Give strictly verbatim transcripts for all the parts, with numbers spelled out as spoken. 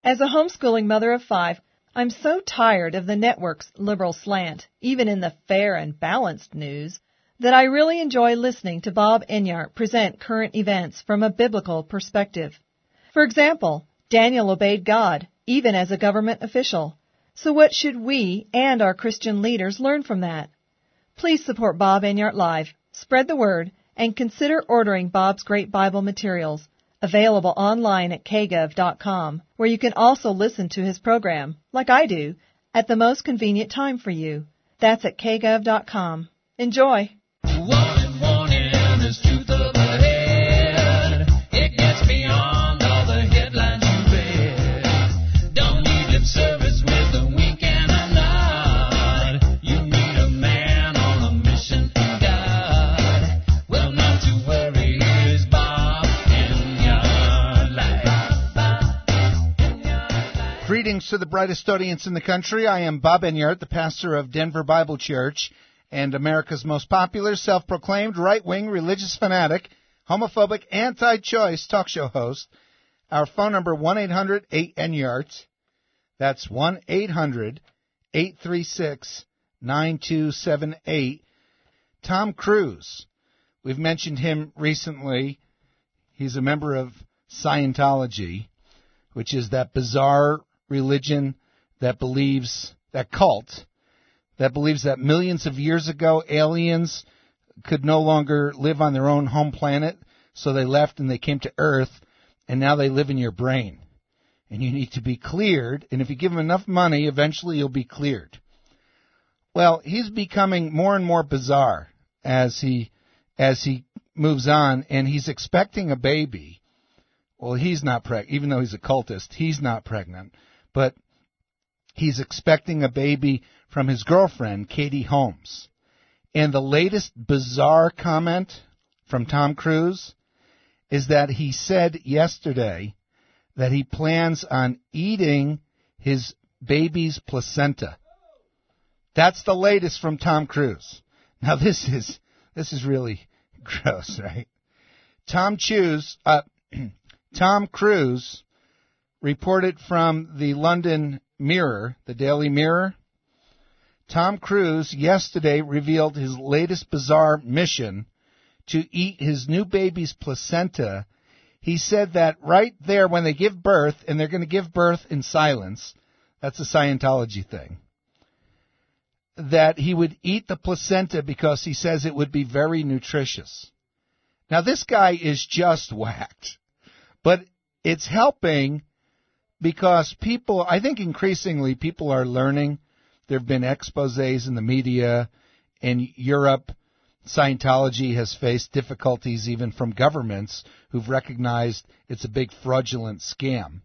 As a homeschooling mother of five, I'm so tired of the network's liberal slant, even in the fair and balanced news, that I really enjoy listening to Bob Enyart present current events from a biblical perspective. For example, Daniel obeyed God, even as a government official. So what should we and our Christian leaders learn from that? Please support Bob Enyart Live, spread the word, and consider ordering Bob's great Bible materials, available online at k gov dot com, where you can also listen to his program, like I do, at the most convenient time for you. That's at k gov dot com. Enjoy! Wanted, wanted, there's truth overhead. It gets beyond all the headlines you read. Don't need lip service with a wink and a nod. You need a man on a mission from God. Well, not to worry, here's Bob Enyart Live. Greetings to the brightest audience in the country. I am Bob Enyart, the pastor of Denver Bible Church, and America's most popular, self-proclaimed, right-wing, religious fanatic, homophobic, anti-choice talk show host. Our phone number, one eight hundred eight Enyart. That's one eight hundred eight three six nine two seven eight. Tom Cruise. We've mentioned him recently. He's a member of Scientology, which is that bizarre religion that believes, that cult, that believes that millions of years ago, aliens could no longer live on their own home planet, so they left and they came to Earth, and now they live in your brain. And you need to be cleared, and if you give them enough money, eventually you'll be cleared. Well, he's becoming more and more bizarre as he as he moves on, and he's expecting a baby. Well, he's not pregnant, even though he's a cultist, he's not pregnant, but he's expecting a baby from his girlfriend, Katie Holmes. And the latest bizarre comment from Tom Cruise is that he said yesterday that he plans on eating his baby's placenta. That's the latest from Tom Cruise. Now this is this is really gross, right? Tom Cruise, uh, Tom Cruise reported from the London Mirror, the Daily Mirror. Tom Cruise yesterday revealed his latest bizarre mission to eat his new baby's placenta. He said that right there when they give birth, and they're going to give birth in silence, that's a Scientology thing, that he would eat the placenta because he says it would be very nutritious. Now, this guy is just whacked, but it's helping because people, I think increasingly people are learning. There have been exposés in the media. In Europe, Scientology has faced difficulties even from governments who've recognized it's a big fraudulent scam.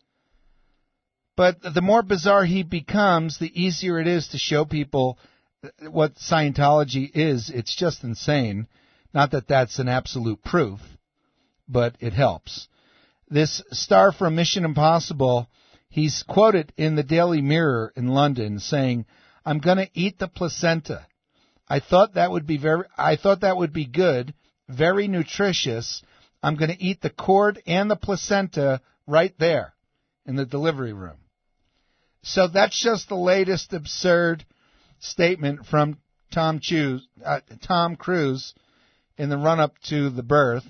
But the more bizarre he becomes, the easier it is to show people what Scientology is. It's just insane. Not that that's an absolute proof, but it helps. This star from Mission Impossible, he's quoted in the Daily Mirror in London saying, "I'm going to eat the placenta. I thought that would be very I thought that would be good, very nutritious. I'm going to eat the cord and the placenta right there in the delivery room." So that's just the latest absurd statement from Tom Cruise, uh, Tom Cruise in the run-up to the birth.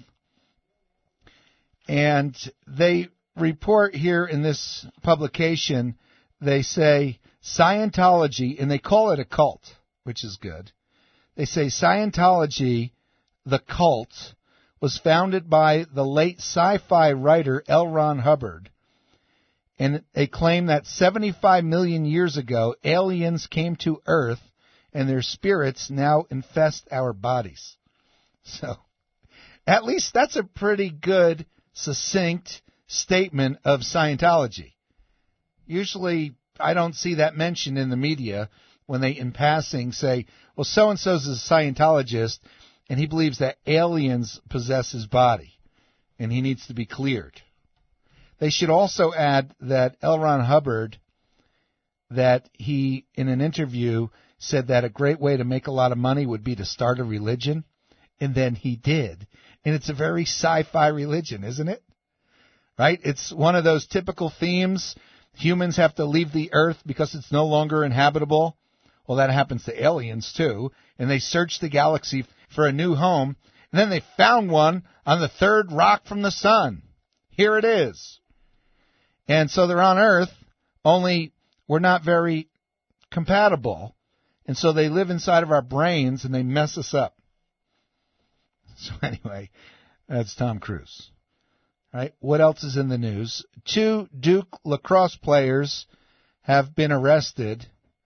And they report here in this publication, they say Scientology, and they call it a cult, which is good. They say Scientology, the cult, was founded by the late sci-fi writer L. Ron Hubbard. And they claim that seventy-five million years ago, aliens came to Earth, and their spirits now infest our bodies. So, at least that's a pretty good, succinct statement of Scientology. Usually, I don't see that mentioned in the media when they, in passing, say, well, so-and-so is a Scientologist, and he believes that aliens possess his body, and he needs to be cleared. They should also add that L. Ron Hubbard, that he, in an interview, said that a great way to make a lot of money would be to start a religion, and then he did. And it's a very sci-fi religion, isn't it? right? It's one of those typical themes. Humans have to leave the earth because it's no longer inhabitable. Well, that happens to aliens, too. And they search the galaxy for a new home. And then they found one on the third rock from the sun. Here it is. And so they're on Earth, only we're not very compatible. And so they live inside of our brains and they mess us up. So anyway, that's Tom Cruise. All right, what else is in the news? Two Duke lacrosse players have been arrested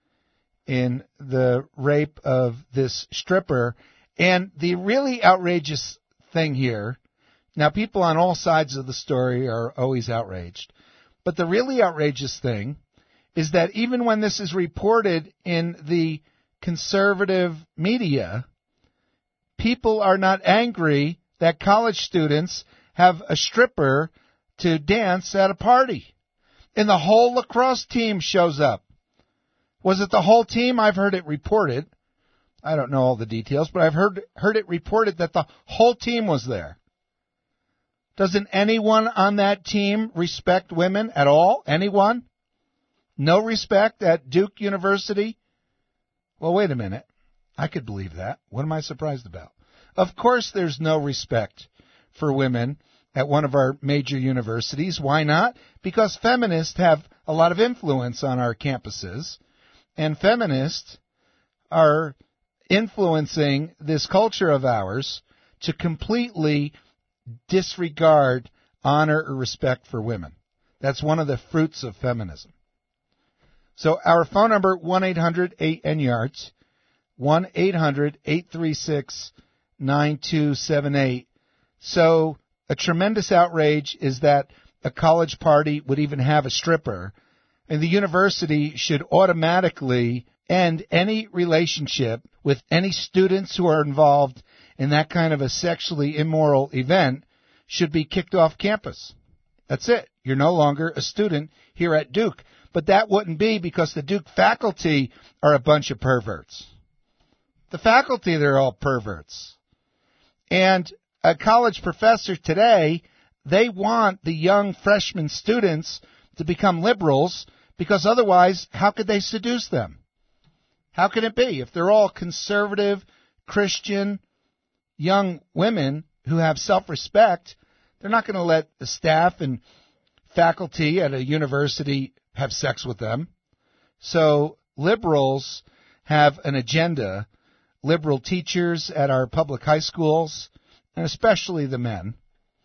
in the rape of this stripper. And the really outrageous thing here, now people on all sides of the story are always outraged, but the really outrageous thing is that even when this is reported in the conservative media, people are not angry that college students have a stripper to dance at a party. And the whole lacrosse team shows up. Was it the whole team? I've heard it reported. I don't know all the details, but I've heard heard it reported that the whole team was there. Doesn't anyone on that team respect women at all? Anyone? No respect at Duke University? Well, wait a minute. I could believe that. What am I surprised about? Of course there's no respect for women at one of our major universities. Why not? Because feminists have a lot of influence on our campuses, and feminists are influencing this culture of ours to completely disregard honor or respect for women. That's one of the fruits of feminism. So our phone number, one eight hundred eight N Y A R T, one eight hundred eight three six nine two seven eight. So a tremendous outrage is that a college party would even have a stripper, and the university should automatically end any relationship with any students who are involved in that kind of a sexually immoral event should be kicked off campus. That's it. You're no longer a student here at Duke. But that wouldn't be because the Duke faculty are a bunch of perverts. The faculty, they're all perverts. And a college professor today, they want the young freshman students to become liberals because otherwise, how could they seduce them? How can it be? If they're all conservative, Christian, young women who have self-respect, they're not going to let the staff and faculty at a university have sex with them. So liberals have an agenda. Liberal teachers at our public high schools, and especially the men,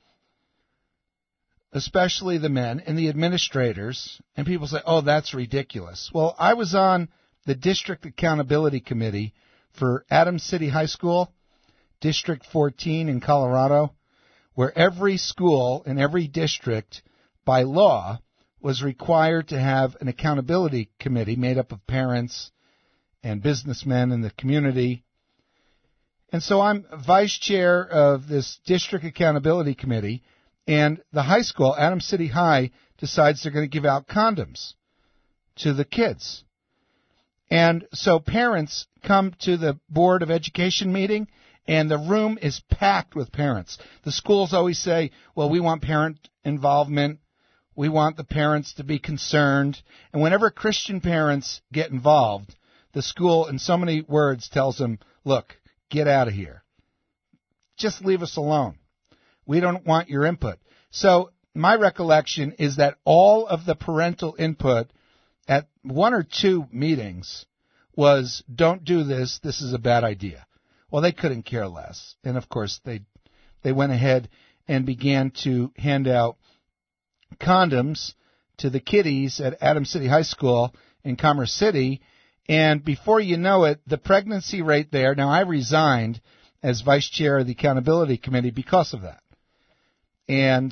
especially the men and the administrators, and people say, oh, that's ridiculous. Well, I was on the District Accountability Committee for Adams City High School, District fourteen in Colorado, where every school in every district, by law, was required to have an accountability committee made up of parents and businessmen in the community. And so I'm vice chair of this district accountability committee, and the high school, Adams City High, decides they're going to give out condoms to the kids. And so parents come to the Board of Education meeting, and the room is packed with parents. The schools always say, well, we want parent involvement. We want the parents to be concerned. And whenever Christian parents get involved, the school, in so many words, tells them, look, get out of here. Just leave us alone. We don't want your input. So my recollection is that all of the parental input at one or two meetings was, don't do this, this is a bad idea. Well, they couldn't care less. And, of course, they they went ahead and began to hand out condoms to the kiddies at Adams City High School in Commerce City. And before you know it, the pregnancy rate there, now I resigned as vice chair of the accountability committee because of that. And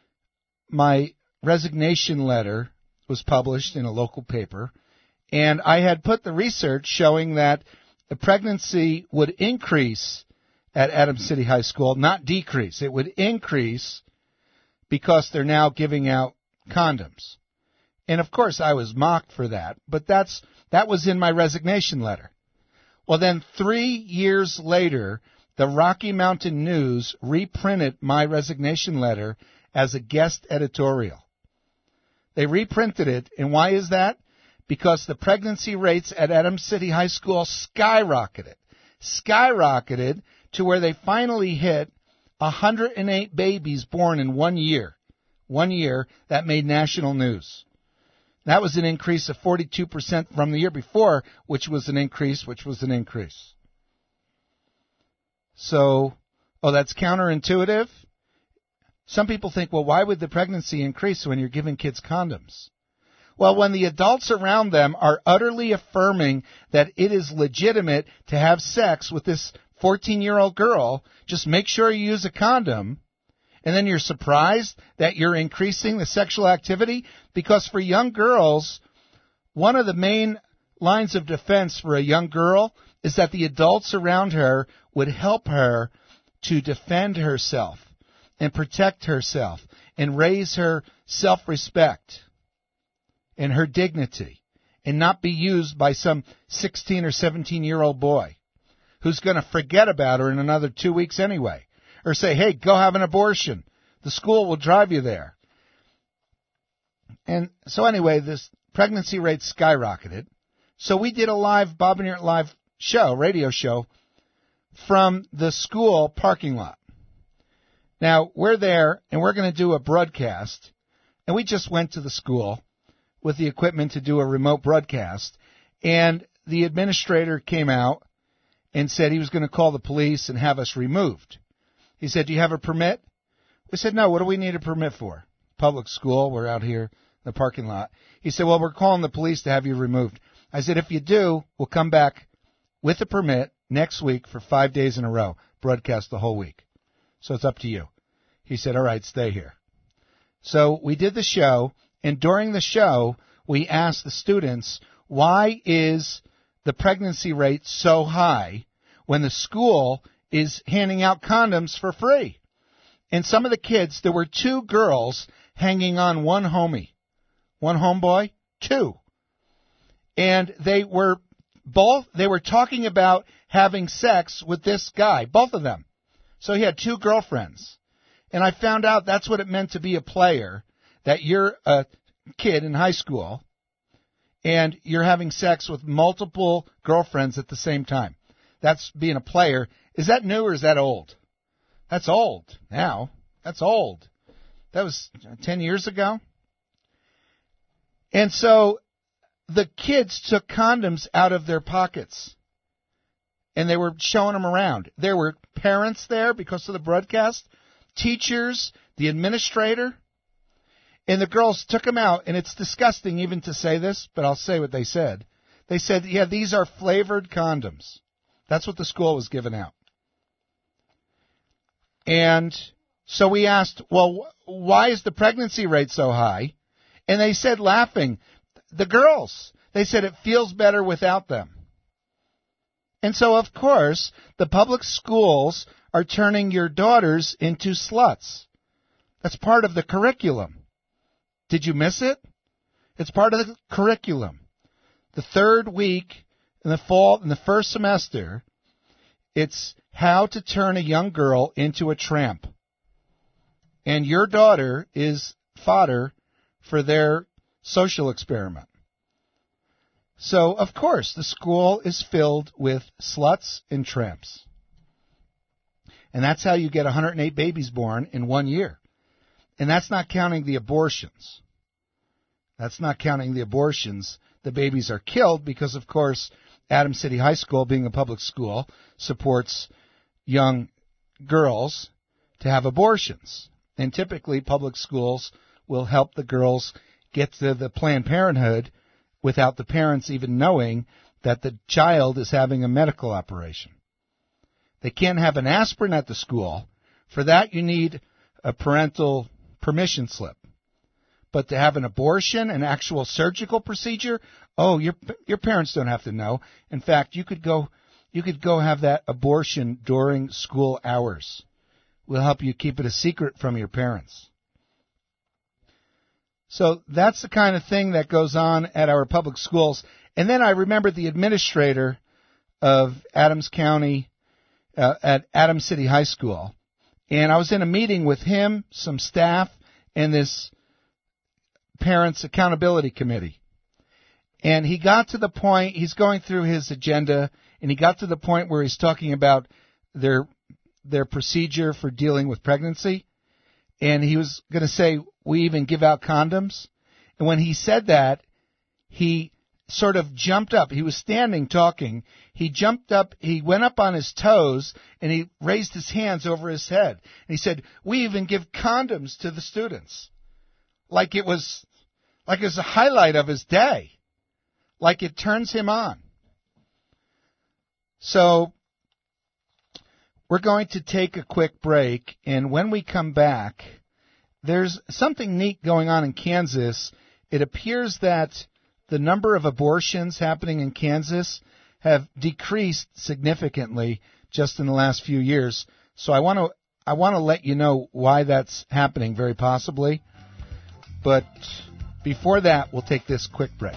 my resignation letter was published in a local paper. And I had put the research showing that the pregnancy would increase at Adams City High School, not decrease. It would increase because they're now giving out condoms. And, of course, I was mocked for that, but that's that was in my resignation letter. Well, then three years later, the Rocky Mountain News reprinted my resignation letter, as a guest editorial. They reprinted it, and why is that? Because the pregnancy rates at Adams City High School skyrocketed. Skyrocketed to where they finally hit one hundred eight babies born in one year. One year, that made national news. That was an increase of forty-two percent from the year before, which was an increase, which was an increase. So, oh, that's counterintuitive? Some people think, well, why would the pregnancy increase when you're giving kids condoms? Well, when the adults around them are utterly affirming that it is legitimate to have sex with this fourteen-year-old girl, just make sure you use a condom, and then you're surprised that you're increasing the sexual activity? Because for young girls, one of the main lines of defense for a young girl is that the adults around her would help her to defend herself and protect herself and raise her self-respect and her dignity and not be used by some sixteen or seventeen-year-old boy who's going to forget about her in another two weeks anyway. Or say, hey, go have an abortion. The school will drive you there. And so anyway, this pregnancy rate skyrocketed. So we did a live Bob and Earl live show, radio show, from the school parking lot. Now, we're there, and we're going to do a broadcast. And we just went to the school with the equipment to do a remote broadcast. And the administrator came out and said he was going to call the police and have us removed. He said, do you have a permit? We said, no, what do we need a permit for? Public school, we're out here in the parking lot. He said, well, we're calling the police to have you removed. I said, if you do, we'll come back with a permit next week for five days in a row, broadcast the whole week. So it's up to you. He said, all right, stay here. So we did the show, and during the show, we asked the students, why is the pregnancy rate so high when the school is handing out condoms for free? And some of the kids, there were two girls hanging on one homie. One homeboy, two. And they were both, they were talking about having sex with this guy, both of them. So he had two girlfriends. And I found out that's what it meant to be a player, that you're a kid in high school and you're having sex with multiple girlfriends at the same time. That's being a player. Is that new or is that old? That's old now. That's old. That was ten years ago. And so the kids took condoms out of their pockets and they were showing them around. There were parents there because of the broadcast, teachers, the administrator, and the girls took them out. And it's disgusting even to say this, but I'll say what they said. They said, yeah, these are flavored condoms. That's what the school was giving out. And so we asked, well, why is the pregnancy rate so high? And they said, laughing, the girls, they said it feels better without them. And so, of course, the public schools are turning your daughters into sluts. That's part of the curriculum. Did you miss it? It's part of the curriculum. The third week in the fall, in the first semester, it's how to turn a young girl into a tramp. And your daughter is fodder for their social experiment. So, of course, the school is filled with sluts and tramps. And that's how you get one hundred eight babies born in one year. And that's not counting the abortions. That's not counting the abortions. The babies are killed because, of course, Adams City High School, being a public school, supports young girls to have abortions. And typically, public schools will help the girls get to the Planned Parenthood without the parents even knowing that the child is having a medical operation. They can't have an aspirin at the school. For that, you need a parental permission slip. But to have an abortion, an actual surgical procedure, oh, your your parents don't have to know. In fact, you could go you could go have that abortion during school hours. We'll help you keep it a secret from your parents. So that's the kind of thing that goes on at our public schools. And then I remember the administrator of Adams County uh, at Adams City High School. And I was in a meeting with him, some staff, and this Parents Accountability Committee. And he got to the point, he's going through his agenda, and he got to the point where he's talking about their their procedure for dealing with pregnancy. And he was going to say, we even give out condoms. And when he said that, he sort of jumped up. He was standing talking. He jumped up, he went up on his toes, and he raised his hands over his head. And he said, we even give condoms to the students. Like it was, like it was a highlight of his day. Like it turns him on. So, we're going to take a quick break, and when we come back, there's something neat going on in Kansas. It appears that the number of abortions happening in Kansas have decreased significantly just in the last few years. So I want to I want to let you know why that's happening, very possibly. But before that, we'll take this quick break.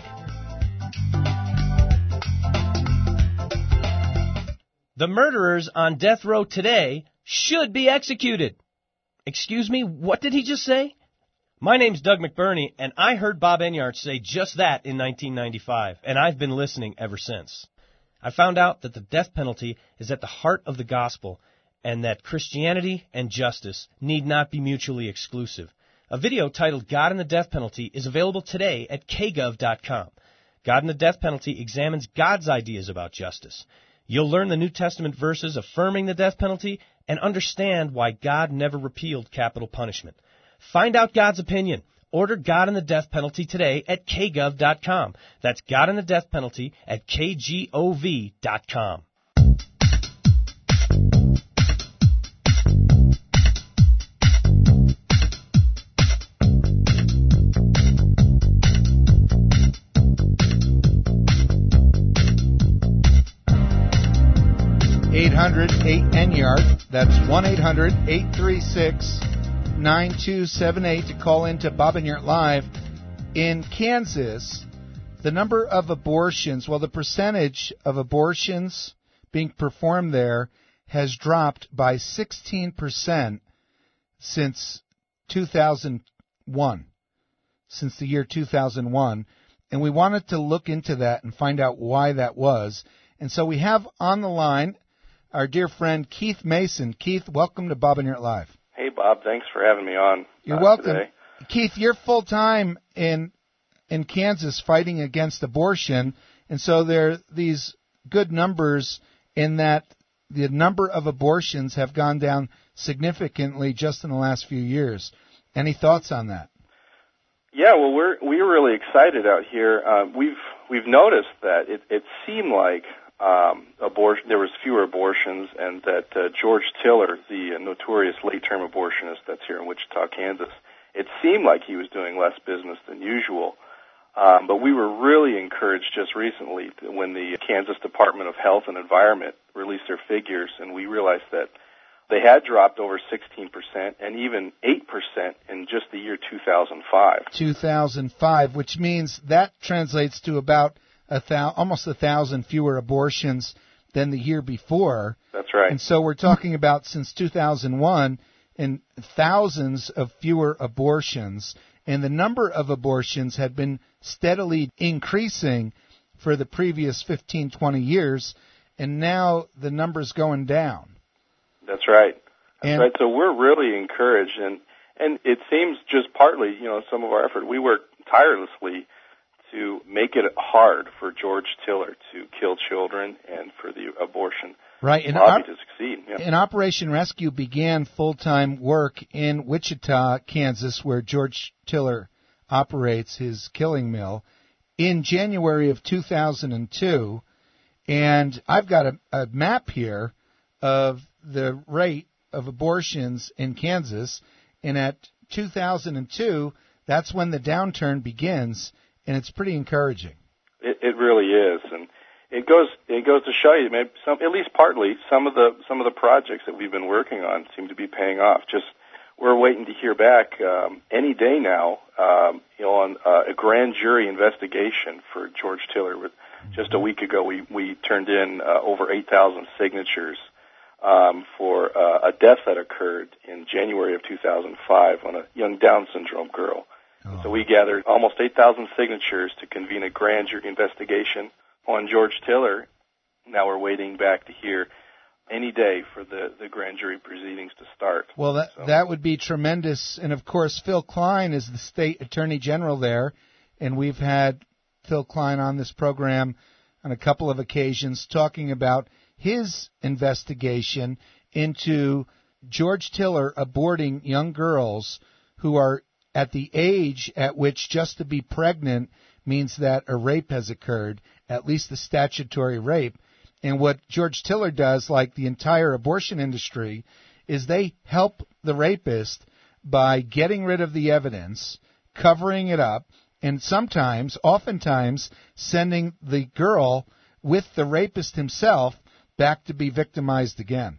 The murderers on death row today should be executed. Excuse me, what did he just say? My name's Doug McBurney, and I heard Bob Enyart say just that in nineteen ninety-five, and I've been listening ever since. I found out that the death penalty is at the heart of the gospel, and that Christianity and justice need not be mutually exclusive. A video titled God and the Death Penalty is available today at k gov dot com. God and the Death Penalty examines God's ideas about justice. You'll learn the New Testament verses affirming the death penalty and understand why God never repealed capital punishment. Find out God's opinion. Order God and the Death Penalty today at k gov dot com. That's God and the Death Penalty at k gov dot com. eight hundred eight N Y A R D. That's one eight hundred eight three six nine two seven eight to call into Bob Enyart Live. In Kansas, the number of abortions, well, the percentage of abortions being performed there has dropped by sixteen percent since two thousand one, since the year two thousand one. And we wanted to look into that and find out why that was. And so we have on the line our dear friend Keith Mason. Keith, welcome to Bob Enyart Live. Hey, Bob. Thanks for having me on. You're uh, welcome. Today. Keith, you're full-time in in Kansas fighting against abortion, and so there are these good numbers in that the number of abortions have gone down significantly just in the last few years. Any thoughts on that? Yeah, well, we're we're really excited out here. Uh, we've we've noticed that it, it seemed like Um, abortion. There was fewer abortions, and that uh, George Tiller, the uh, notorious late-term abortionist that's here in Wichita, Kansas, it seemed like he was doing less business than usual. Um, but we were really encouraged just recently when the Kansas Department of Health and Environment released their figures, and we realized that they had dropped over sixteen percent and even eight percent in just the year two thousand five. two thousand five, which means that translates to about A thou- almost a thousand fewer abortions than the year before. That's right. And so we're talking about since two thousand one and thousands of fewer abortions. And the number of abortions had been steadily increasing for the previous fifteen, twenty years. And now the number's going down. That's right. That's and, right. So we're really encouraged. And, and it seems just partly, you know, some of our effort, we work tirelessly to make it hard for George Tiller to kill children and for the abortion right. and lobby op- to succeed. Yeah. And Operation Rescue began full-time work in Wichita, Kansas, where George Tiller operates his killing mill, in January of two thousand two. And I've got a, a map here of the rate of abortions in Kansas. And at two thousand two, that's when the downturn begins. And it's pretty encouraging. It, it really is, and it goes it goes to show you, maybe some, at least partly, some of the some of the projects that we've been working on seem to be paying off. Just we're waiting to hear back um, any day now, um, you know, on uh, a grand jury investigation for George Tiller. Just a week ago, we we turned in uh, over eight thousand signatures um, for uh, a death that occurred in January of two thousand five on a young Down syndrome girl. Oh. So we gathered almost eight thousand signatures to convene a grand jury investigation on George Tiller. Now we're waiting back to hear any day for the, the grand jury proceedings to start. Well, that so. that would be tremendous. And, of course, Phil Klein is the state attorney general there, and we've had Phil Klein on this program on a couple of occasions talking about his investigation into George Tiller aborting young girls who are at the age at which just to be pregnant means that a rape has occurred, at least the statutory rape. And what George Tiller does, like the entire abortion industry, is they help the rapist by getting rid of the evidence, covering it up, and sometimes, oftentimes, sending the girl with the rapist himself back to be victimized again.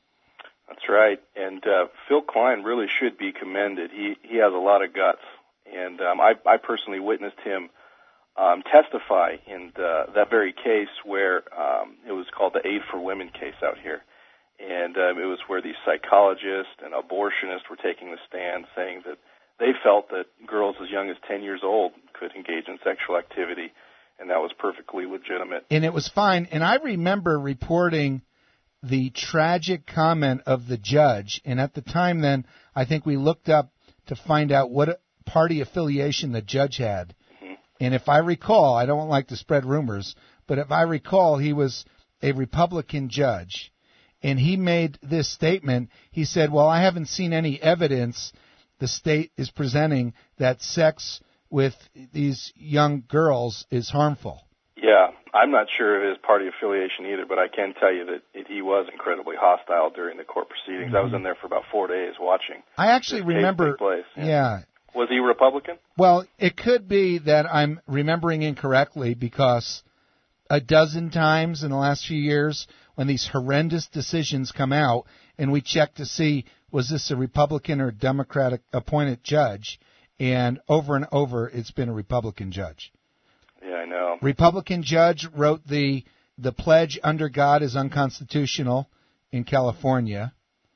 That's right. And uh, Phil Klein really should be commended. He he has a lot of guts. And um, I, I personally witnessed him Um, testify in the, that very case where um, it was called the Aid for Women case out here. And um, it was where these psychologists and abortionists were taking the stand saying that they felt that girls as young as ten years old could engage in sexual activity, and that was perfectly legitimate. And it was fine. And I remember reporting the tragic comment of the judge, and at the time then, I think we looked up to find out what party affiliation the judge had. And if I recall, I don't like to spread rumors, but if I recall, he was a Republican judge. And he made this statement. He said, well, I haven't seen any evidence the state is presenting that sex with these young girls is harmful. Yeah, I'm not sure of his party affiliation either, but I can tell you that it, he was incredibly hostile during the court proceedings. Mm-hmm. I was in there for about four days watching. I actually remember. Place. Yeah. yeah. Was he Republican? Well, it could be that I'm remembering incorrectly because a dozen times in the last few years when these horrendous decisions come out and we check to see was this a Republican or Democratic appointed judge, and over and over it's been a Republican judge. Yeah, I know. Republican judge wrote the the pledge under God is unconstitutional in California,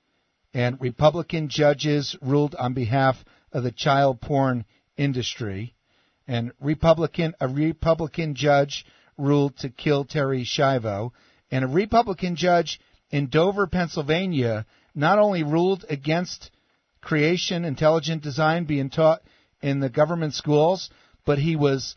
and Republican judges ruled on behalf of the child porn industry, and Republican a Republican judge ruled to kill Terry Schiavo, and a Republican judge in Dover, Pennsylvania, not only ruled against creation, intelligent design being taught in the government schools, but he was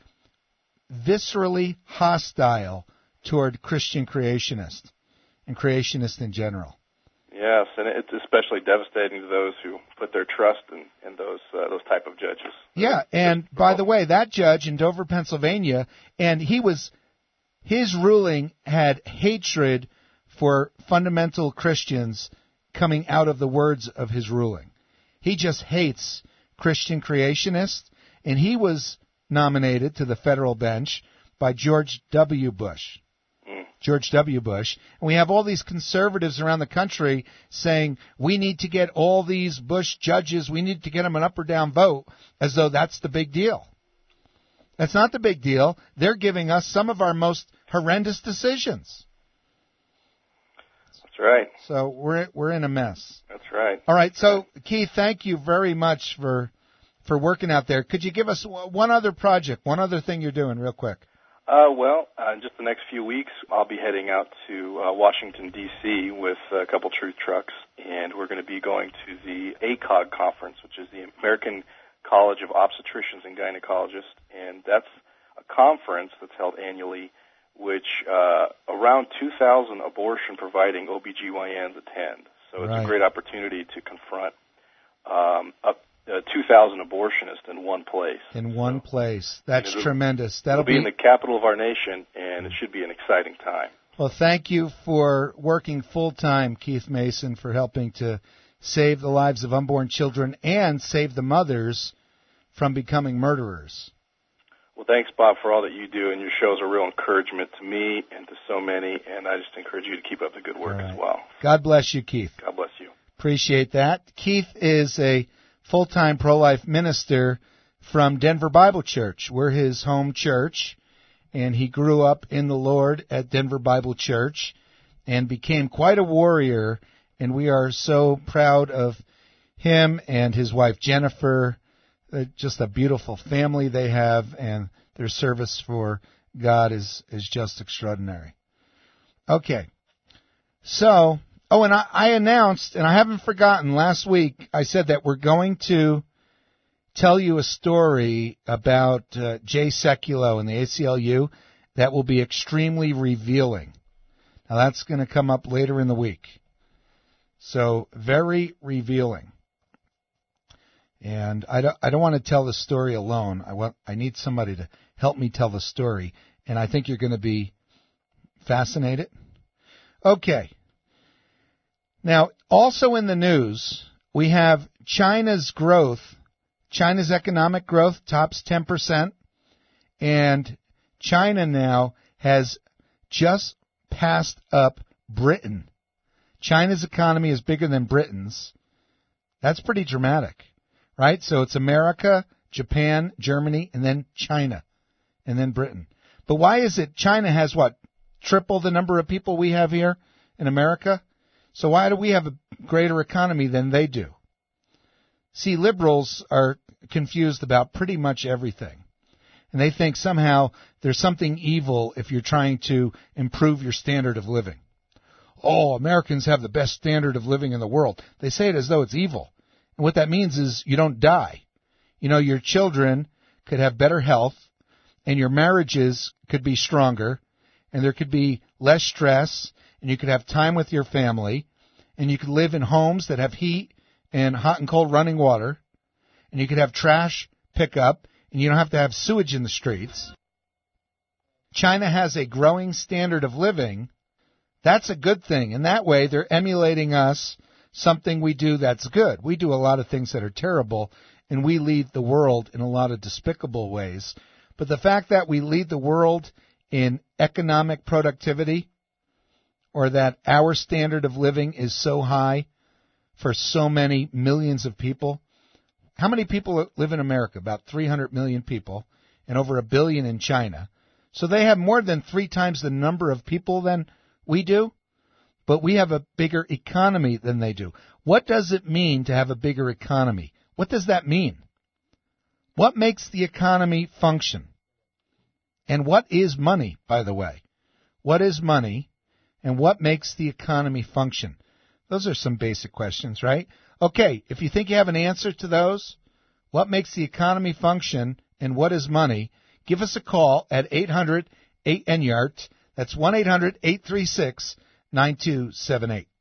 viscerally hostile toward Christian creationists and creationists in general. Yes, and it's especially devastating to those who put their trust in, in those uh, those type of judges. Yeah, and by the way, that judge in Dover, Pennsylvania, and he was his ruling had hatred for fundamental Christians coming out of the words of his ruling. He just hates Christian creationists, and he was nominated to the federal bench by George W. Bush. George W. Bush. And we have all these conservatives around the country saying, we need to get all these Bush judges, we need to get them an up or down vote, as though that's the big deal. That's not the big deal. They're giving us some of our most horrendous decisions. That's right. So we're we're in a mess. That's right. All right. So, Keith, thank you very much for for working out there. Could you give us one other project, one other thing you're doing real quick? Uh, well, uh, in just the next few weeks, I'll be heading out to uh, Washington, D C with a couple truth trucks, and we're going to be going to the A C O G conference, which is the American College of Obstetricians and Gynecologists, and that's a conference that's held annually, which uh, around two thousand abortion-providing O B G Y Ns attend. So it's right. a great opportunity to confront um, up Uh, two thousand abortionists in one place. In one so, place. That's it'll, tremendous. That'll it'll be in the capital of our nation, and it should be an exciting time. Well, thank you for working full-time, Keith Mason, for helping to save the lives of unborn children and save the mothers from becoming murderers. Well, thanks, Bob, for all that you do, and your show is a real encouragement to me and to so many, and I just encourage you to keep up the good work right. as well. God bless you, Keith. God bless you. Appreciate that. Keith is a full-time pro-life minister from Denver Bible Church. We're his home church, and he grew up in the Lord at Denver Bible Church, and became quite a warrior, and we are so proud of him and his wife Jennifer. Uh, just a beautiful family they have, and their service for God is, is just extraordinary. Okay. So, oh, and I, I announced, and I haven't forgotten, last week I said that we're going to tell you a story about uh, Jay Sekulow and the A C L U that will be extremely revealing. Now, that's going to come up later in the week. So, very revealing. And I don't, I don't want to tell the story alone. I want, I need somebody to help me tell the story, and I think you're going to be fascinated. Okay. Now, also in the news, we have China's growth. China's economic growth tops ten percent, and China now has just passed up Britain. China's economy is bigger than Britain's. That's pretty dramatic, right? So it's America, Japan, Germany, and then China, and then Britain. But why is it China has, what, triple the number of people we have here in America? So why do we have a greater economy than they do? See, liberals are confused about pretty much everything. And they think somehow there's something evil if you're trying to improve your standard of living. Oh, Americans have the best standard of living in the world. They say it as though it's evil. And what that means is you don't die. You know, your children could have better health, and your marriages could be stronger, and there could be less stress, and you could have time with your family, and you could live in homes that have heat and hot and cold running water, and you could have trash pickup, and you don't have to have sewage in the streets. China has a growing standard of living. That's a good thing. In that way, they're emulating us, something we do that's good. We do a lot of things that are terrible, and we lead the world in a lot of despicable ways. But the fact that we lead the world in economic productivity, or that our standard of living is so high for so many millions of people. How many people live in America? About three hundred million people, and over a billion in China. So they have more than three times the number of people than we do, but we have a bigger economy than they do. What does it mean to have a bigger economy? What does that mean? What makes the economy function? And what is money, by the way? What is money, and what makes the economy function? Those are some basic questions, right? Okay, if you think you have an answer to those, what makes the economy function and what is money, give us a call at eight hundred eight N Y A R T. That's one eight hundred eight three six nine two seven eight.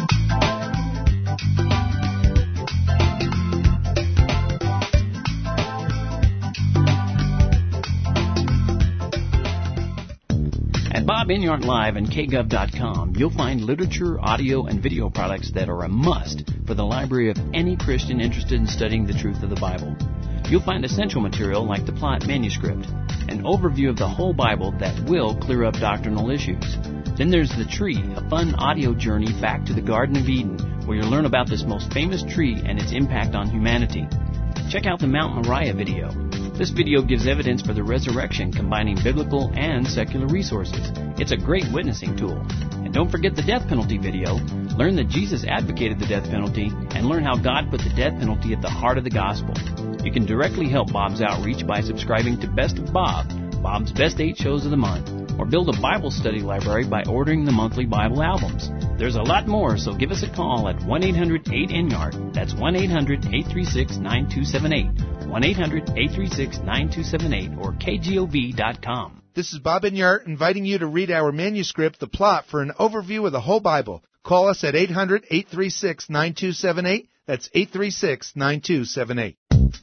At Bob Enyart Live and K Gov dot com, you'll find literature, audio, and video products that are a must for the library of any Christian interested in studying the truth of the Bible. You'll find essential material like the Plot manuscript, an overview of the whole Bible that will clear up doctrinal issues. Then there's The Tree, a fun audio journey back to the Garden of Eden, where you'll learn about this most famous tree and its impact on humanity. Check out the Mount Moriah video. This video gives evidence for the resurrection, combining biblical and secular resources. It's a great witnessing tool. And don't forget the death penalty video. Learn that Jesus advocated the death penalty, and learn how God put the death penalty at the heart of the gospel. You can directly help Bob's outreach by subscribing to Best of Bob, Bob's Best Eight Shows of the Month, or build a Bible study library by ordering the monthly Bible albums. There's a lot more, so give us a call at one eight hundred eight N Y A R T. That's one eight hundred eight three six nine two seven eight, one eight hundred eight three six nine two seven eight, or K G O V dot com. This is Bob Enyart inviting you to read our manuscript, The Plot, for an overview of the whole Bible. Call us at eight hundred eight three six nine two seven eight. That's eight three six nine two seven eight.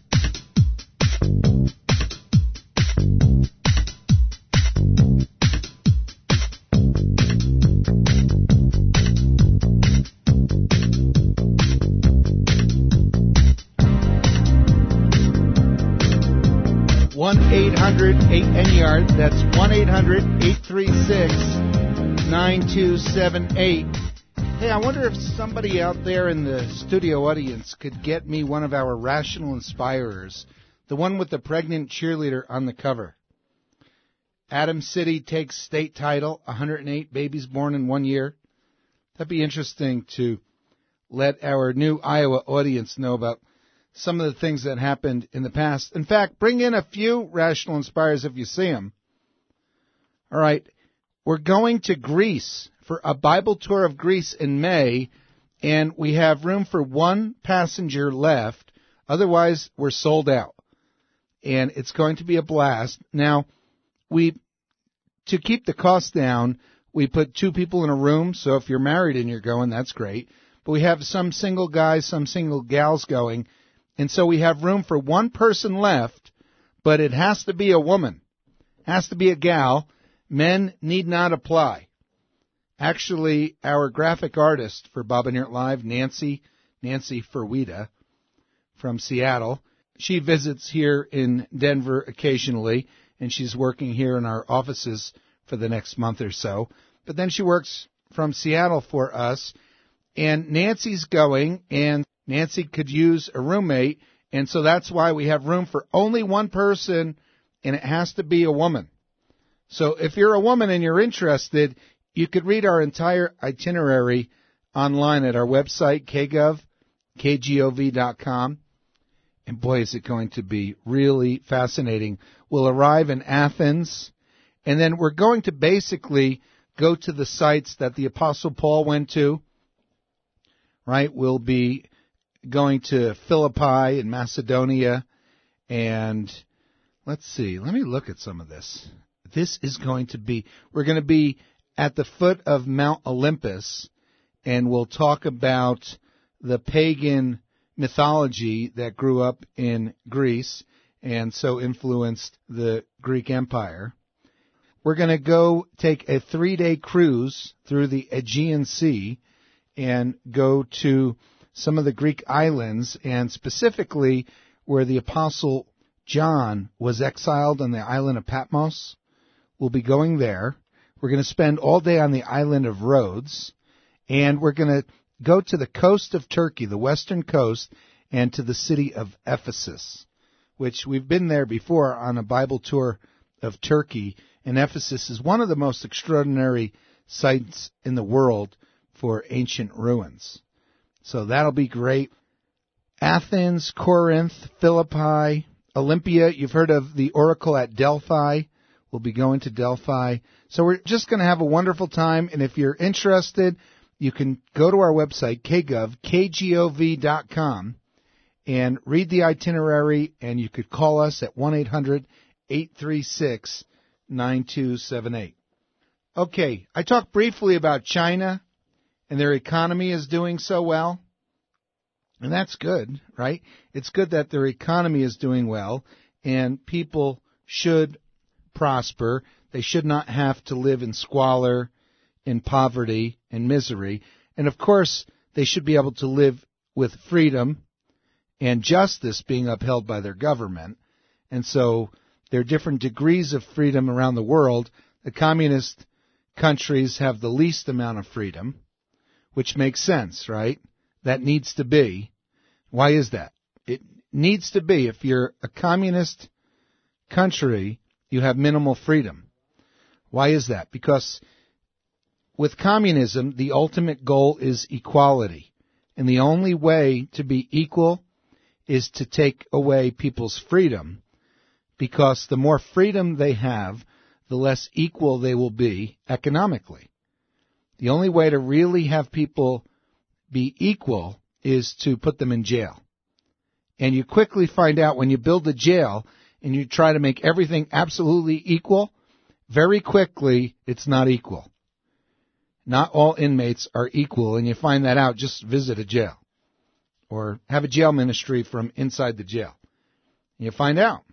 one eight hundred eight N Y A R T. That's one eight hundred eight three six nine two seven eight. Hey, I wonder if somebody out there in the studio audience could get me one of our Rational Inspirers, the one with the pregnant cheerleader on the cover. Adam City takes state title, one hundred eight babies born in one year. That'd be interesting to let our new Iowa audience know about some of the things that happened in the past. In fact, bring in a few Rational Inspires if you see them. All right, we're going to Greece for a Bible tour of Greece in May, and we have room for one passenger left. Otherwise, we're sold out, and it's going to be a blast. Now, we to keep the cost down, we put two people in a room, so if you're married and you're going, that's great. But we have some single guys, some single gals going, and so we have room for one person left, but it has to be a woman, has to be a gal. Men need not apply. Actually, our graphic artist for Bob Enyart Live, Nancy, Nancy Ferwita from Seattle, she visits here in Denver occasionally, and she's working here in our offices for the next month or so. But then she works from Seattle for us, and Nancy's going, and Nancy could use a roommate, and so that's why we have room for only one person, and it has to be a woman. So if you're a woman and you're interested, you could read our entire itinerary online at our website, k gov, k gov dot com. And boy, is it going to be really fascinating. We'll arrive in Athens, and then we're going to basically go to the sites that the Apostle Paul went to, right? We'll be going to Philippi in Macedonia, and let's see, let me look at some of this. This is going to be, we're going to be at the foot of Mount Olympus, and we'll talk about the pagan mythology that grew up in Greece and so influenced the Greek Empire. We're going to go take a three-day cruise through the Aegean Sea and go to some of the Greek islands, and specifically where the Apostle John was exiled on the island of Patmos. We'll be going there. We're going to spend all day on the island of Rhodes, and we're going to go to the coast of Turkey, the western coast, and to the city of Ephesus, which we've been there before on a Bible tour of Turkey. And Ephesus is one of the most extraordinary sites in the world for ancient ruins. So that'll be great. Athens, Corinth, Philippi, Olympia. You've heard of the Oracle at Delphi. We'll be going to Delphi. So we're just going to have a wonderful time. And if you're interested, you can go to our website, k gov, k gov dot com, and read the itinerary, and you could call us at one eight hundred, eight three six, nine two seven eight. Okay, I talked briefly about China, and their economy is doing so well. And that's good, right? It's good that their economy is doing well, and people should prosper. They should not have to live in squalor, in poverty, and misery. And of course, they should be able to live with freedom and justice being upheld by their government. And so there are different degrees of freedom around the world. The communist countries have the least amount of freedom, which makes sense, right? That needs to be. Why is that? It needs to be. If you're a communist country, you have minimal freedom. Why is that? Because with communism, the ultimate goal is equality. And the only way to be equal is to take away people's freedom, because the more freedom they have, the less equal they will be economically. The only way to really have people be equal is to put them in jail. And you quickly find out when you build a jail and you try to make everything absolutely equal, very quickly it's not equal. Not all inmates are equal, and you find that out, just visit a jail. Or have a jail ministry from inside the jail. You find out.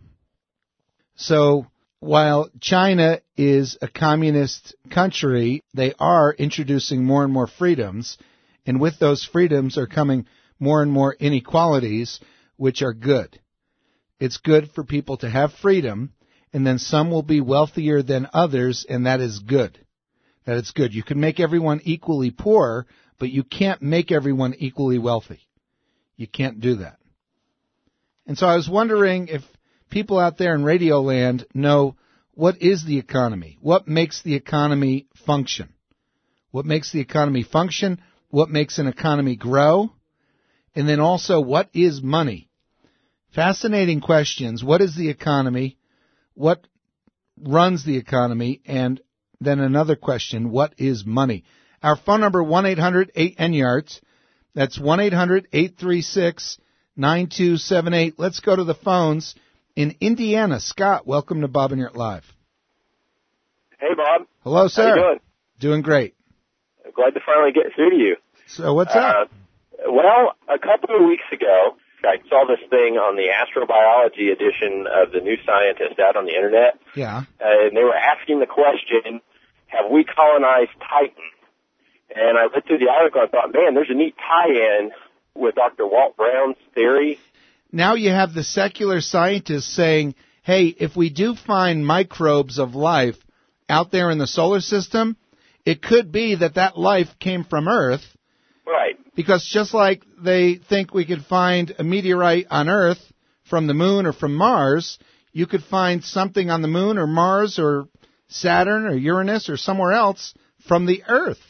So while China is a communist country, they are introducing more and more freedoms, and with those freedoms are coming more and more inequalities, which are good. It's good for people to have freedom, and then some will be wealthier than others, and that is good. That it's good. You can make everyone equally poor, but you can't make everyone equally wealthy. You can't do that. And so I was wondering if people out there in Radio Land know, what is the economy? What makes the economy function? what makes the economy function, what makes an economy grow, and then also what is money. Fascinating questions. What is the economy? What runs the economy? And then another question, what is money? Our phone number, one eight hundred eight N Y A R T. That's one eight hundred eight three six nine two seven eight. Let's go to the phones in Indiana. Scott, welcome to Bob and Yurt Live. Hey, Bob. Hello, sir. How you doing? Doing great. Glad to finally get through to you. So what's uh, up? Well, a couple of weeks ago, I saw this thing on the astrobiology edition of the New Scientist out on the internet. Yeah. Uh, and they were asking the question, have we colonized Titan? And I looked through the article and thought, man, there's a neat tie-in with Doctor Walt Brown's theory. Now you have the secular scientists saying, hey, if we do find microbes of life out there in the solar system, it could be that that life came from Earth. Right. Because just like they think we could find a meteorite on Earth from the moon or from Mars, you could find something on the moon or Mars or Saturn or Uranus or somewhere else from the Earth.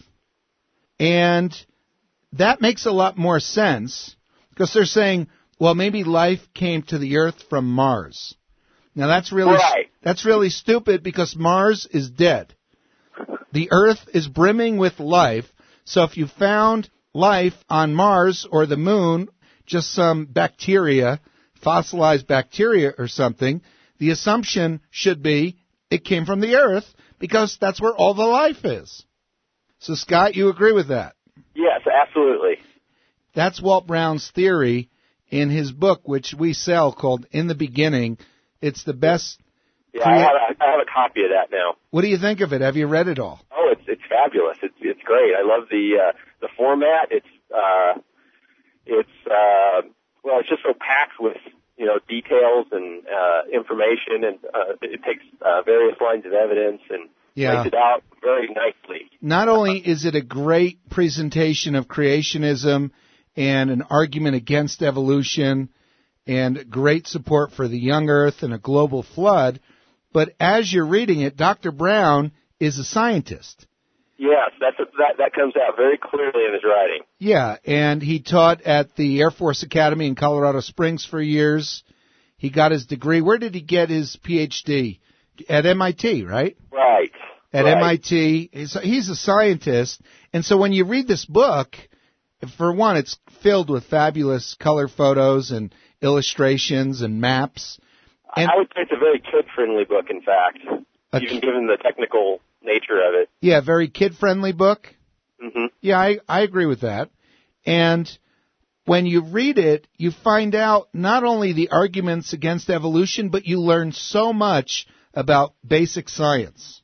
And that makes a lot more sense because they're saying, well, maybe life came to the Earth from Mars. Now that's really right. that's really stupid because Mars is dead. The Earth is brimming with life. So if you found life on Mars or the moon, just some bacteria, fossilized bacteria or something, the assumption should be it came from the Earth because that's where all the life is. So, Scott, you agree with that? Yes, absolutely. That's Walt Brown's theory in his book, which we sell, called In the Beginning. It's the best. Yeah, I have, a, I have a copy of that now. What do you think of it? Have you read it all? Oh, it's it's fabulous. It's it's great. I love the uh, the format. It's uh, it's uh, well, it's just so packed with you know details and uh, information, and uh, it takes uh, various lines of evidence and yeah. lays it out very nicely. Not only is it a great presentation of creationism and an argument against evolution and great support for the young Earth and a global flood, but as you're reading it, Doctor Brown is a scientist. Yes, that's a, that that comes out very clearly in his writing. Yeah, and he taught at the Air Force Academy in Colorado Springs for years. He got his degree. Where did he get his P H D? At M I T, right? Right. At right. M I T. He's a scientist. And so when you read this book, for one, it's filled with fabulous color photos and illustrations and maps. And I would say it's a very kid-friendly book, in fact, a, even given the technical nature of it. Yeah, very kid-friendly book. Mm-hmm. Yeah, I, I agree with that. And when you read it, you find out not only the arguments against evolution, but you learn so much about basic science.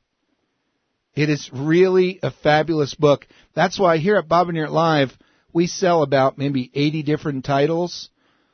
It is really a fabulous book. That's why here at Bob and Yurt Live, we sell about maybe eighty different titles,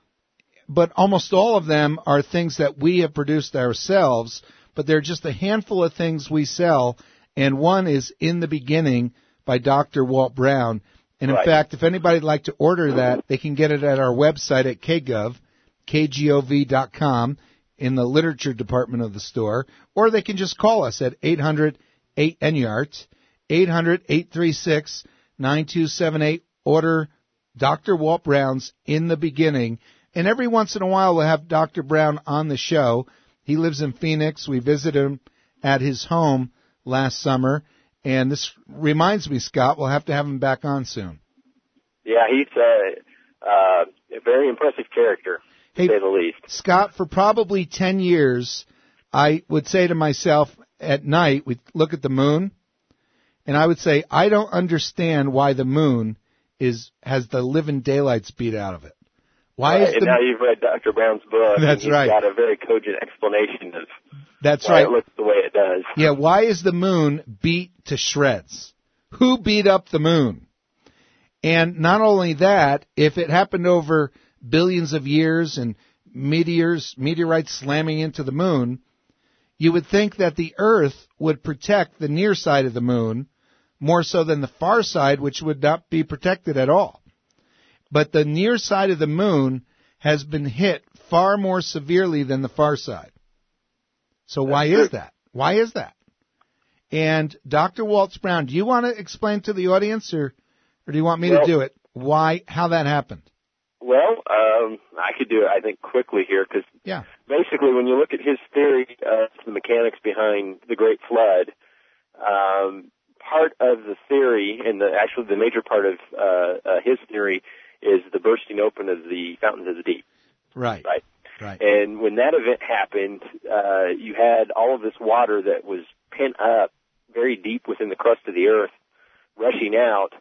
but almost all of them are things that we have produced ourselves, but they're just a handful of things we sell, and one is In the Beginning by Doctor Walt Brown. And in right. fact, if anybody'd like to order that, they can get it at our website at K Gov, K G O V dot com, in the literature department of the store, or they can just call us at eight hundred eight N Y A R T, eight hundred eight three six nine two seven eight. Order Doctor Walt Brown's In the Beginning. And every once in a while we'll have Doctor Brown on the show. He lives in Phoenix. We visited him at his home last summer. And this reminds me, Scott, we'll have to have him back on soon. Yeah, he's a, uh, a very impressive character, to hey, say the least. Scott, for probably ten years, I would say to myself at night, we'd look at the moon, and I would say, I don't understand why the moon is has the living daylights beat out of it. Why right, is and the now you've read Doctor Brown's book. That's and he's right. got a very cogent explanation of That's why right. it looks the way it does. Yeah, why is the moon beat to shreds? Who beat up the moon? And not only that, if it happened over billions of years and meteors, meteorites slamming into the moon, you would think that the Earth would protect the near side of the moon more so than the far side, which would not be protected at all. But the near side of the moon has been hit far more severely than the far side. So why is that? Why is that? And Doctor Waltz Brown, do you want to explain to the audience, or, or do you want me well, to do it, why, how that happened? Well, um, I could do it, I think, quickly here, because yeah. basically when you look at his theory of the mechanics behind the Great Flood, um, part of the theory, and the, actually the major part of uh, uh, his theory, is the bursting open of the fountains of the deep. Right. Right. Right. And when that event happened, uh, you had all of this water that was pent up very deep within the crust of the earth rushing out,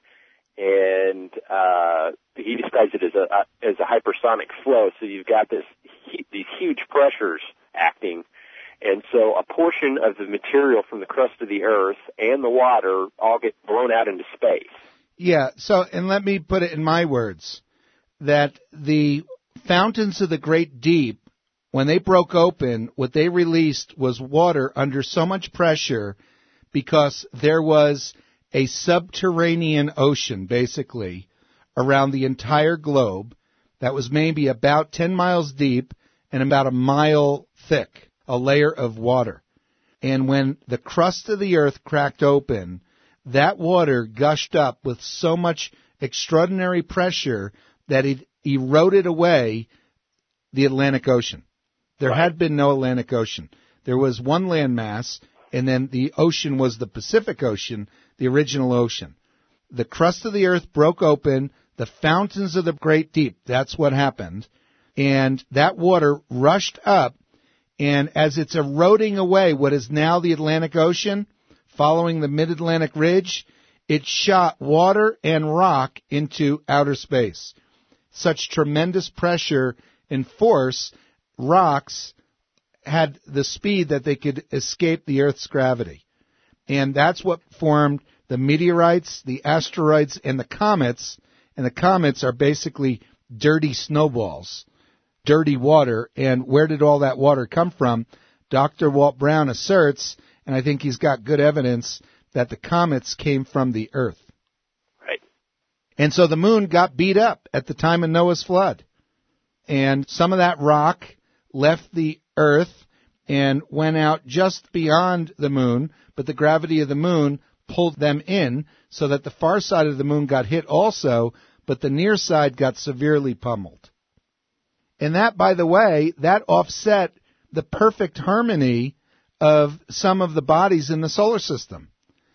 and uh, he describes it as a as a hypersonic flow. So you've got this these huge pressures acting, and so a portion of the material from the crust of the earth and the water all get blown out into space. Yeah. So, and let me put it in my words, that the fountains of the great deep, when they broke open, what they released was water under so much pressure because there was a subterranean ocean, basically, around the entire globe that was maybe about ten miles deep and about a mile thick, a layer of water. And when the crust of the earth cracked open, that water gushed up with so much extraordinary pressure that it eroded away the Atlantic Ocean. There Right. had been no Atlantic Ocean. There was one landmass, and then the ocean was the Pacific Ocean, the original ocean. The crust of the earth broke open, the fountains of the great deep, that's what happened, and that water rushed up, and as it's eroding away what is now the Atlantic Ocean, following the mid-Atlantic ridge, it shot water and rock into outer space. Such tremendous pressure and force, rocks had the speed that they could escape the Earth's gravity. And that's what formed the meteorites, the asteroids, and the comets. And the comets are basically dirty snowballs, dirty water. And where did all that water come from? Doctor Walt Brown asserts, and I think he's got good evidence, that the comets came from the Earth. Right. And so the moon got beat up at the time of Noah's flood. And some of that rock left the Earth and went out just beyond the moon, but the gravity of the moon pulled them in so that the far side of the moon got hit also, but the near side got severely pummeled. And that, by the way, that offset the perfect harmony of some of the bodies in the solar system.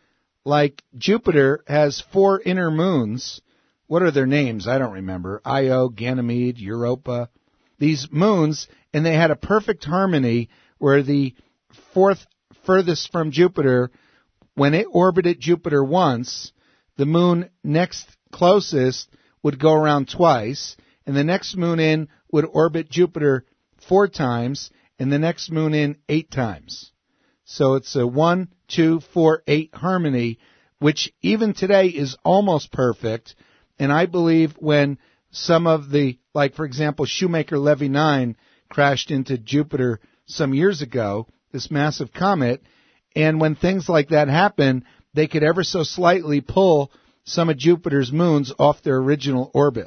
Like Jupiter has four inner moons. What are their names? I don't remember. Io, Ganymede, Europa. These moons, and they had a perfect harmony where the fourth furthest from Jupiter, when it orbited Jupiter once, the moon next closest would go around twice, and the next moon in would orbit Jupiter four times, and the next moon in eight times. So it's a one, two, four, eight harmony, which even today is almost perfect. And I believe when some of the, like for example, Shoemaker-Levy nine crashed into Jupiter some years ago, this massive comet, and when things like that happen, they could ever so slightly pull some of Jupiter's moons off their original orbit.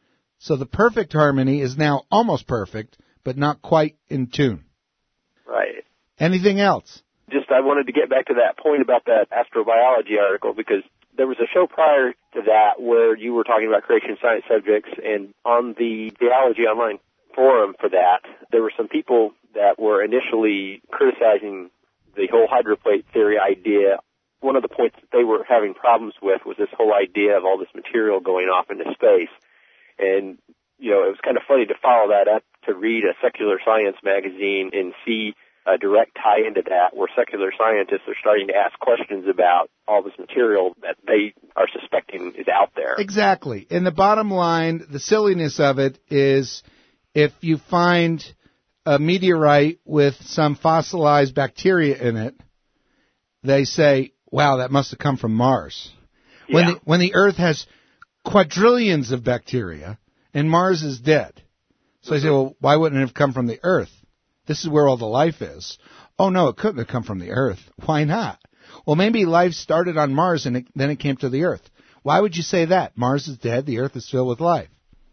So the perfect harmony is now almost perfect, but not quite in tune. Right. Anything else? Just I wanted to get back to that point about that astrobiology article, because there was a show prior to that where you were talking about creation science subjects, and on the Theology Online forum for that, there were some people that were initially criticizing the whole hydroplate theory idea. One of the points that they were having problems with was this whole idea of all this material going off into space. And, you know, it was kind of funny to follow that up, to read a secular science magazine and see a direct tie into that, where secular scientists are starting to ask questions about all this material that they are suspecting is out there. Exactly. And the bottom line, the silliness of it is, if you find a meteorite with some fossilized bacteria in it, they say, wow, that must have come from Mars. Yeah. When the, when the Earth has quadrillions of bacteria and Mars is dead. So mm-hmm. I say, well, why wouldn't it have come from the Earth? This is where all the life is. Oh, no, it couldn't have come from the Earth. Why not? Well, maybe life started on Mars and it, then it came to the Earth. Why would you say that? Mars is dead, the Earth is filled with life.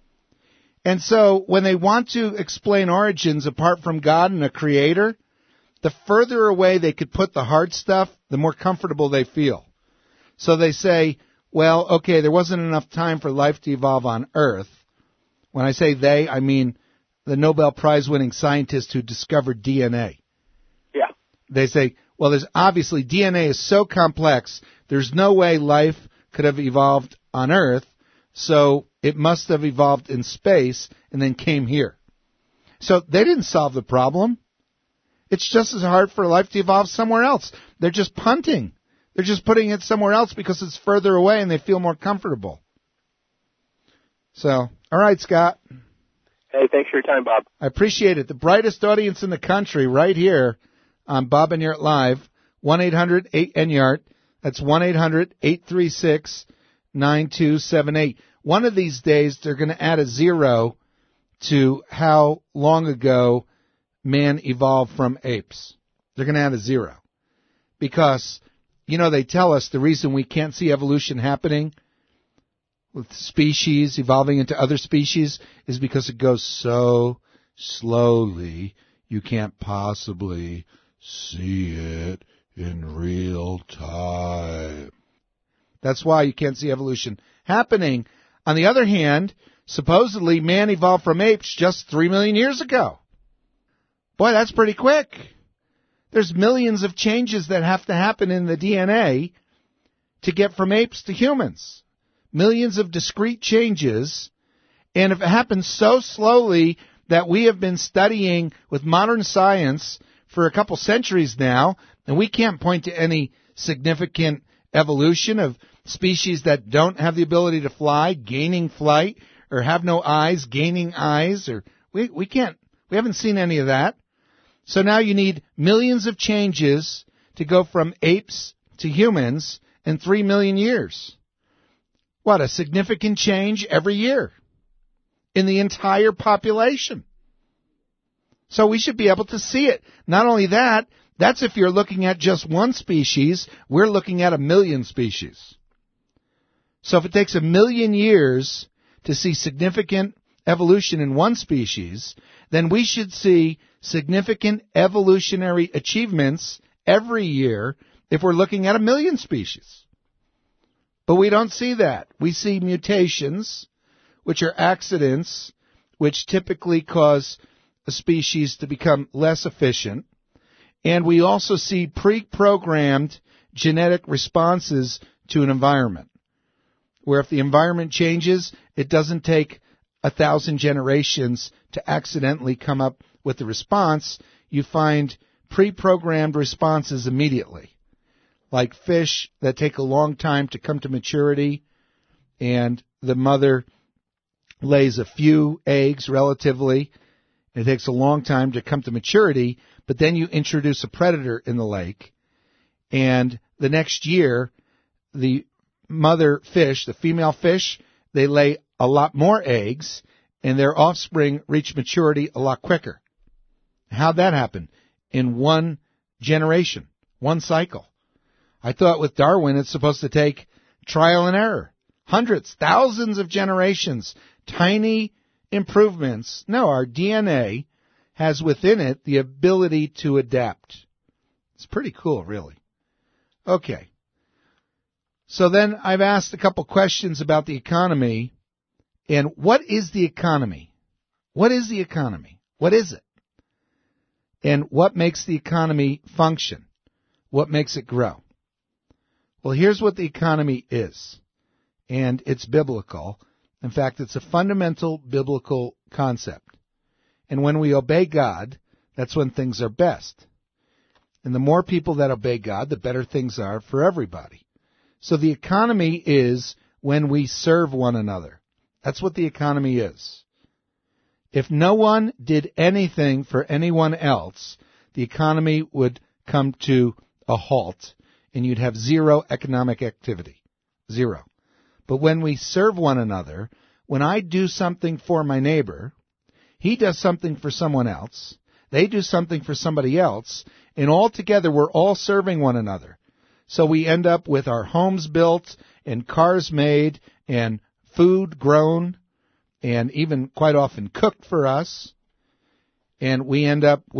And so when they want to explain origins apart from God and a creator, the further away they could put the hard stuff, the more comfortable they feel. So they say, well, okay, there wasn't enough time for life to evolve on Earth. When I say they, I mean the Nobel Prize-winning scientist who discovered D N A. Yeah. They say, well, there's obviously D N A is so complex, there's no way life could have evolved on Earth, so it must have evolved in space and then came here. So they didn't solve the problem. It's just as hard for life to evolve somewhere else. They're just punting. They're just putting it somewhere else because it's further away and they feel more comfortable. So, all right, Scott. Hey, thanks for your time, Bob. I appreciate it. The brightest audience in the country right here on Bob Enyart Live, one eight hundred eight N Y A R T. That's one eight hundred eight three six nine two seven eight. One of these days, they're going to add a zero to how long ago man evolved from apes. They're going to add a zero. Because, you know, they tell us the reason we can't see evolution happening with species evolving into other species is because it goes so slowly you can't possibly see it in real time. That's why you can't see evolution happening. On the other hand, supposedly man evolved from apes just three million years ago. Boy, that's pretty quick. There's millions of changes that have to happen in the D N A to get from apes to humans. Millions of discrete changes. And if it happens so slowly that we have been studying with modern science for a couple centuries now, and we can't point to any significant evolution of species that don't have the ability to fly, gaining flight, or have no eyes, gaining eyes, or we, we can't, we haven't seen any of that. So now you need millions of changes to go from apes to humans in three million years. What, a significant change every year in the entire population. So we should be able to see it. Not only that, that's if you're looking at just one species. We're looking at a million species. So if it takes a million years to see significant evolution in one species, then we should see significant evolutionary achievements every year if we're looking at a million species. But we don't see that. We see mutations, which are accidents, which typically cause a species to become less efficient. And we also see pre-programmed genetic responses to an environment, where if the environment changes, it doesn't take a thousand generations to accidentally come up with the response. You find pre-programmed responses immediately, like fish that take a long time to come to maturity, and the mother lays a few eggs relatively. It takes a long time to come to maturity, but then you introduce a predator in the lake, and the next year, the mother fish, the female fish, they lay a lot more eggs, and their offspring reach maturity a lot quicker. How'd that happen? In one generation, one cycle. I thought with Darwin it's supposed to take trial and error. Hundreds, thousands of generations, tiny improvements. No, our D N A has within it the ability to adapt. It's pretty cool, really. Okay. So then I've asked a couple questions about the economy. And what is the economy? What is the economy? What is it? And what makes the economy function? What makes it grow? Well, here's what the economy is. And it's biblical. In fact, it's a fundamental biblical concept. And when we obey God, that's when things are best. And the more people that obey God, the better things are for everybody. So the economy is when we serve one another. That's what the economy is. If no one did anything for anyone else, the economy would come to a halt, and you'd have zero economic activity. Zero. But when we serve one another, when I do something for my neighbor, he does something for someone else, they do something for somebody else, and all together we're all serving one another. So we end up with our homes built and cars made and food grown and even quite often cooked for us. And we end up with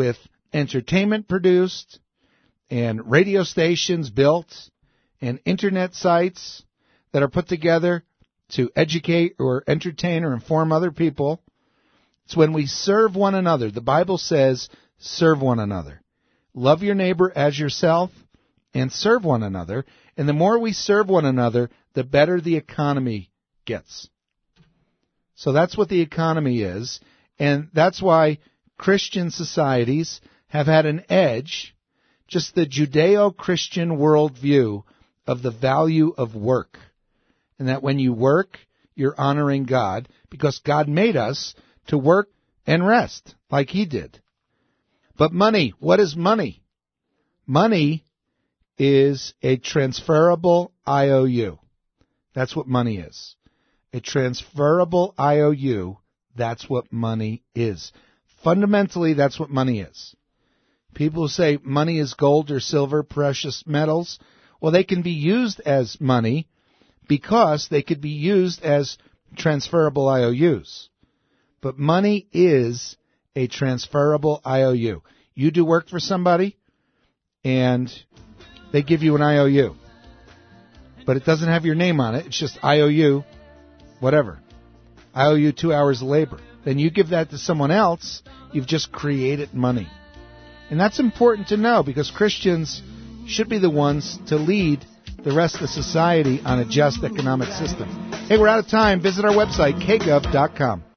entertainment produced, and radio stations built, and internet sites that are put together to educate or entertain or inform other people. It's when we serve one another. The Bible says, serve one another. Love your neighbor as yourself and serve one another. And the more we serve one another, the better the economy gets. So that's what the economy is. And that's why Christian societies have had an edge, just the Judeo-Christian worldview of the value of work. And that when you work, you're honoring God because God made us to work and rest like He did. But money, what is money? Money is a transferable I O U. That's what money is. A transferable I O U, that's what money is. Fundamentally, that's what money is. People say money is gold or silver, precious metals. Well, they can be used as money because they could be used as transferable I O Us. But money is a transferable I O U. You do work for somebody, and they give you an I O U. But it doesn't have your name on it. It's just I O U, whatever. I owe you two hours of labor. Then you give that to someone else, you've just created money. And that's important to know because Christians should be the ones to lead the rest of society on a just economic system. Hey, we're out of time. Visit our website, k gov dot com.